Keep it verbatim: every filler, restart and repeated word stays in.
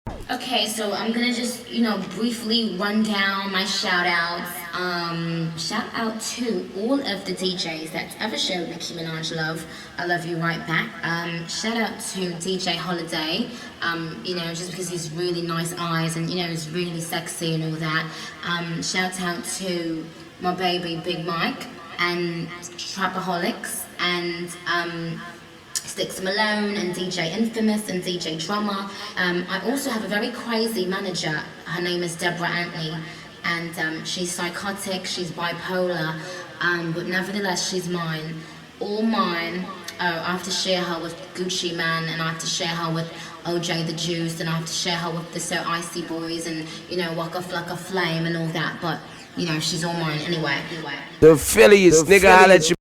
Okay, so I'm gonna just, you know, briefly run down my shout outs. Um, shout out to all of the D Js that's ever showed Nicki Minaj love. I love you right back. Um, shout out to D J Holiday. Um, you know, just because he's really nice eyes and, you know, he's really sexy and all that. Um, shout out to my baby Big Mike and Trapaholics and um, Sticks Malone and D J Infamous and D J Drummer. Um, I also have a very crazy manager. Her name is Deborah Antley, and um, she's psychotic, she's bipolar, um, but nevertheless, she's mine. All mine. Uh, I have to share her with Gucci Man, and I have to share her with O J the Juice, and I have to share her with the So Icy Boys, and you know, Waka Flocka Flame, and all that. But you know, she's all mine anyway. Anyway. The Phillies, nigga, I let you.